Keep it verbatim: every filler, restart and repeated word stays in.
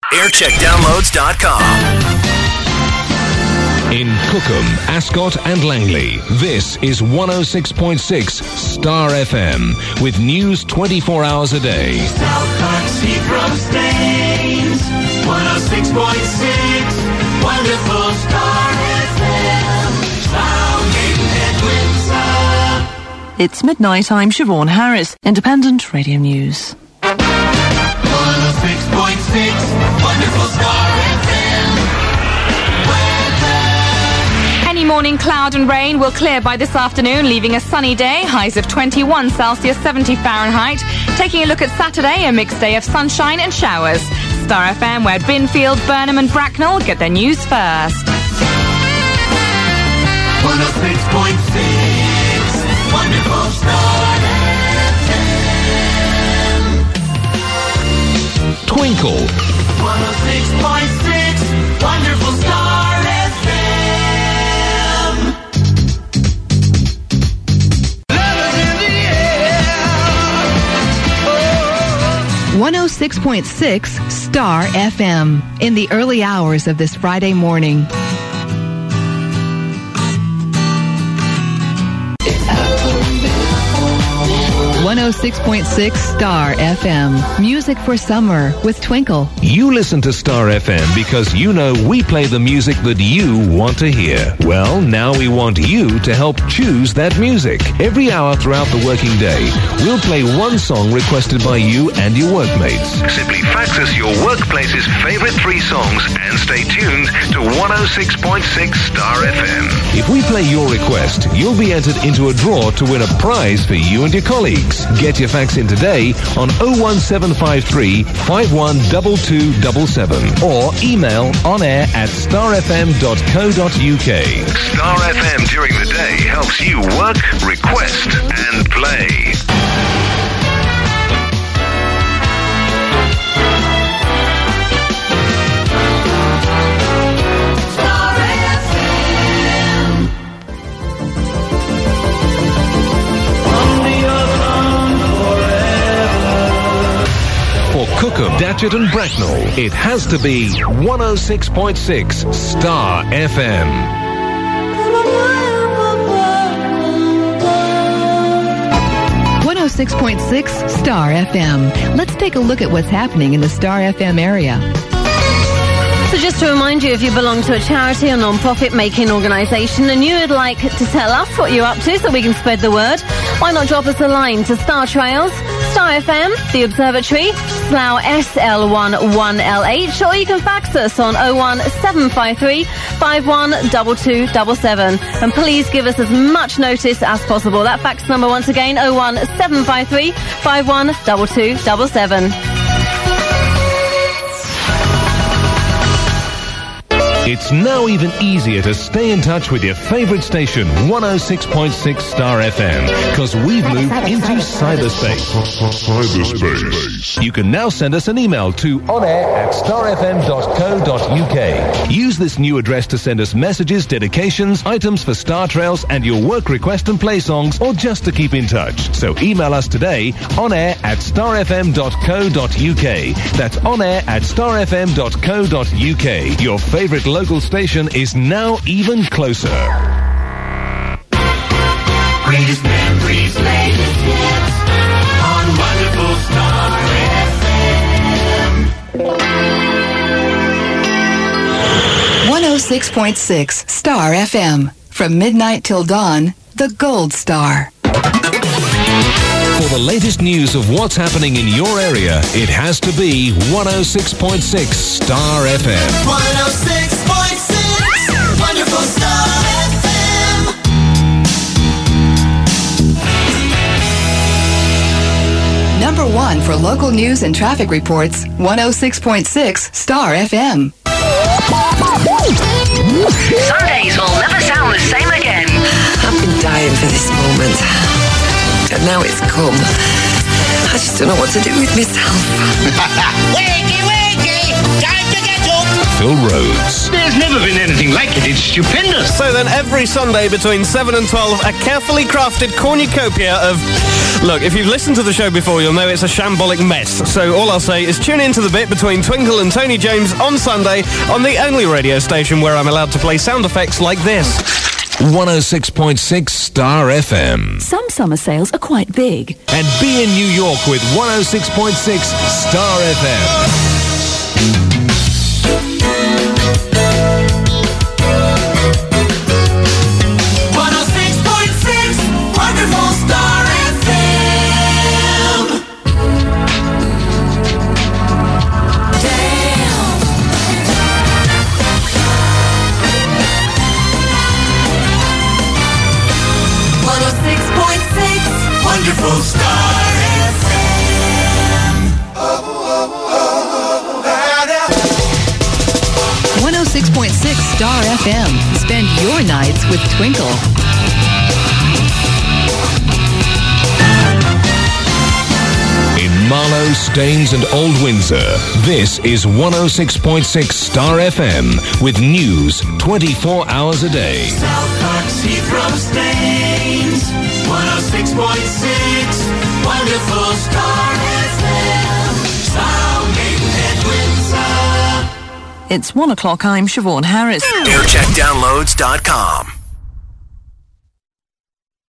aircheck downloads dot com. In Cookham, Ascot and Langley, this is one oh six point six Star F M with news twenty-four hours a day. South Park, Seafront Staines, one oh six point six, wonderful Star F M, Soundgate Windsor. It's midnight, I'm Siobhan Harris, Independent Radio News. one oh six point six, wonderful Star F M. Any morning cloud and rain will clear by this afternoon, leaving a sunny day, highs of twenty-one Celsius, seventy Fahrenheit. Taking a look at Saturday, a mixed day of sunshine and showers. Star F M, where Binfield, Burnham and Bracknell get their news first. one oh six point six, wonderful Star F M. Twinkle. one oh six point six, wonderful Star F M. one oh six point six Star F M in the early hours of this Friday morning. one oh six point six Star F M. Music for summer with Twinkle. You listen to Star F M because you know we play the music that you want to hear. Well, now we want you to help choose that music. Every hour throughout the working day, we'll play one song requested by you and your workmates. Simply fax us your workplace's favorite three songs and stay tuned to one oh six point six Star F M. If we play your request, you'll be entered into a draw to win a prize for you and your colleagues. Get your fax in today on oh one seven five three, five one two two seven seven or email on air at star f m dot co dot u k. Star F M during the day helps you work, request and play. Cookham, Datchet and Bracknell, it has to be one oh six point six Star F M. one oh six point six Star F M. Let's take a look at what's happening in the Star F M area. So just to remind you, if you belong to a charity or non-profit making organisation and you would like to tell us what you're up to so we can spread the word, why not drop us a line to Star Trails, Star F M, The Observatory, Slough S L one one L H, or you can fax us on oh one seven five three, five one two two seven seven. And please give us as much notice as possible. That fax number once again, oh one seven five three, five one two two seven seven. It's now even easier to stay in touch with your favourite station, one oh six point six Star F M, because we've moved into cyberspace. Cyberspace. You can now send us an email to onair at star f m dot co dot u k. Use this new address to send us messages, dedications, items for Star Trails and your work request and play songs, or just to keep in touch. So email us today, onair at star f m dot co dot u k. That's onair at star f m dot co dot u k. Your favourite local station is now even closer. Greatest memories, latest hits on wonderful Star F M. one oh six point six Star F M. From midnight till dawn, the Gold Star. For the latest news of what's happening in your area, it has to be one oh six point six Star F M. one oh six point six, wonderful Star F M. Number one for local news and traffic reports, one oh six point six Star F M. Some days will never sound the same again. I've been dying for this moment. And now it's come. I just don't know what to do with myself. Wakey, wakey! Time to get up! Phil Rhodes. There's never been anything like it. It's stupendous. So then every Sunday between seven and twelve, a carefully crafted cornucopia of... Look, if you've listened to the show before, you'll know it's a shambolic mess. So all I'll say is tune in to the bit between Twinkle and Tony James on Sunday on the only radio station where I'm allowed to play sound effects like this. one oh six point six Star F M. Some summer sales are quite big. And be in New York with one oh six point six Star F M. Wonderful Star F M. one oh six point six Star F M. Spend your nights with Twinkle. In Marlow, Staines and Old Windsor, this is one oh six point six Star F M with news twenty-four hours a day. South Park's Heathrow Staines. one oh six point six Wonderful Star F M. Sound Maidenhead Windsor. It's one o'clock. I'm Siobhan Harris. aircheck downloads dot com.